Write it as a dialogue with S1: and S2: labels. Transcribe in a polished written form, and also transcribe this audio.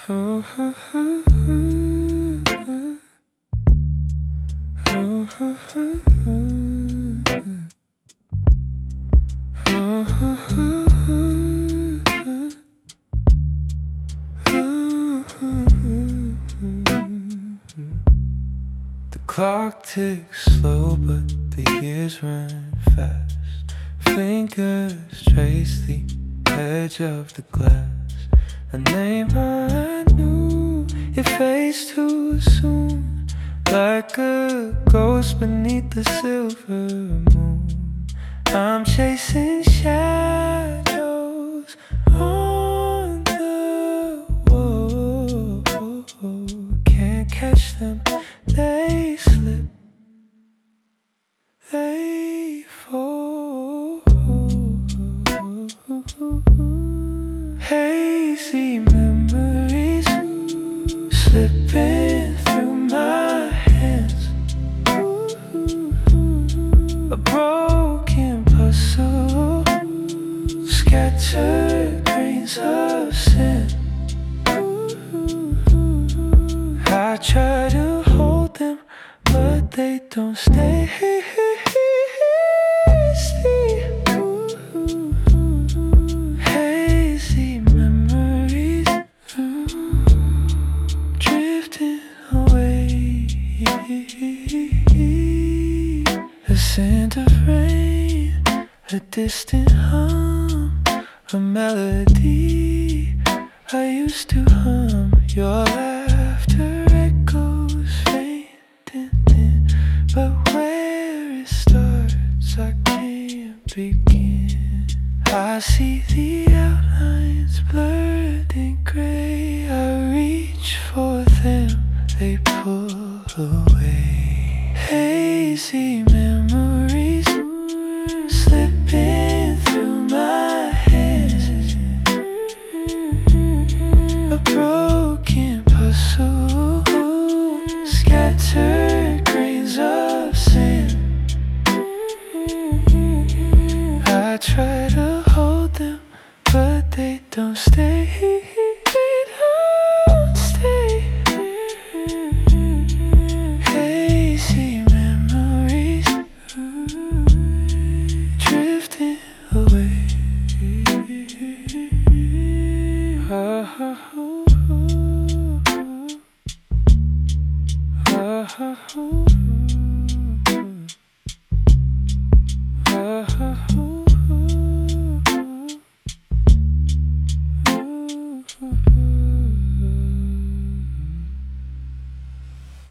S1: The clock ticks slow, but the years run fast. Fingers trace the edge of the glass. A name I knew, it fades too soon, like a ghost beneath the silver moon. I'm chasing shadows on the wall. Can't catch them, they slip, they fall. Hazy memories slipping through my hands. A broken puzzle, scattered grains of sand. I try to hold them, but they don't stay. Hazy memories drifting away. A scent of rain, a distant hum, a melody I used to hum. Your laughter echoes faint and thin, but where it starts I can't begin. I see the outlines blurred and gray. I reach for them, they pull away. Hazy memories slipping through my hands. A broken puzzle, scattered grains of sand. I try to hold them, but they don't stay. They don't stay. Hazy memories drifting away. Oh,